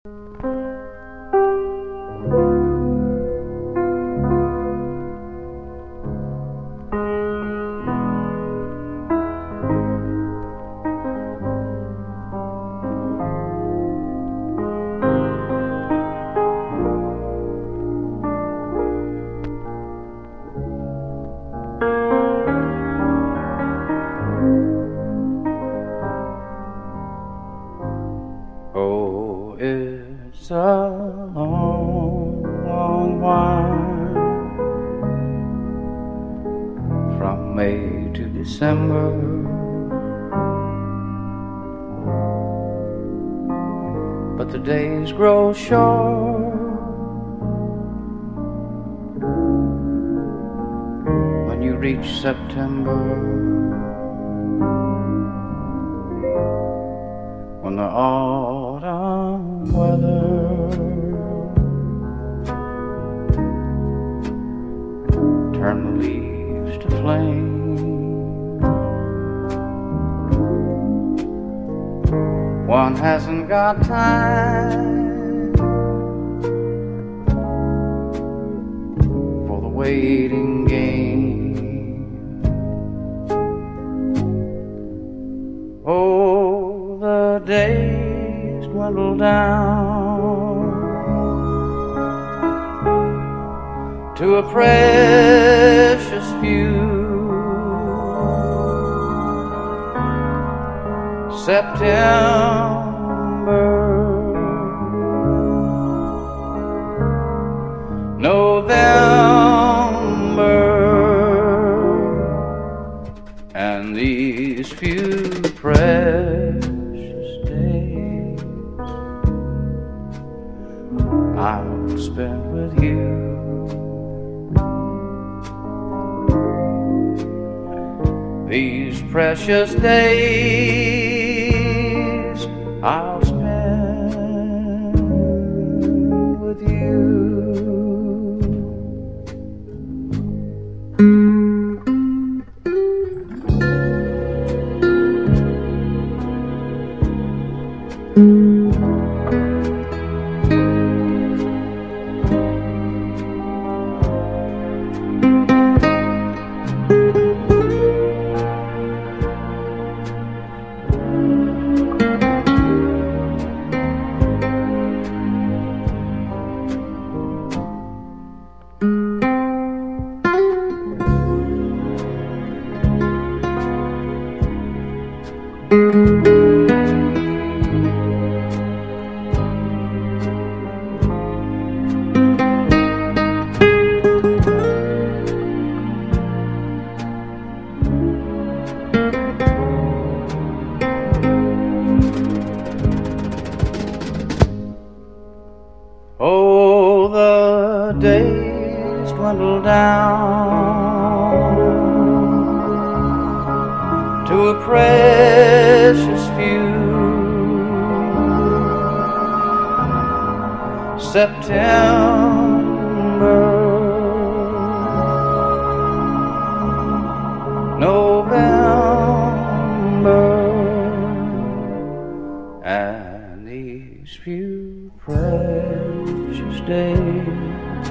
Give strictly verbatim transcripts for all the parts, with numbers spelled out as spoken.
Oh, it's a long, long while from May to December, but the days grow short when you reach September. When the autumn weather turn the leaves to flame, one hasn't got time for the waiting game. Oh, the days dwindle down to a precious few. September, November, and these few precious days I'll spend with you. These precious days I'll spend with you. Oh, the days dwindle down to a precious few. September, November, and these few precious days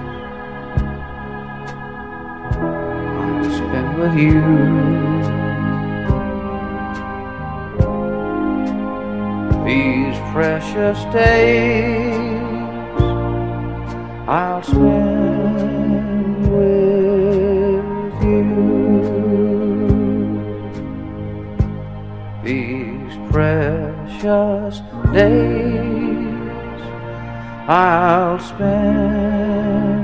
I'll spend with you. These precious days I'll spend with you. These precious days I'll spend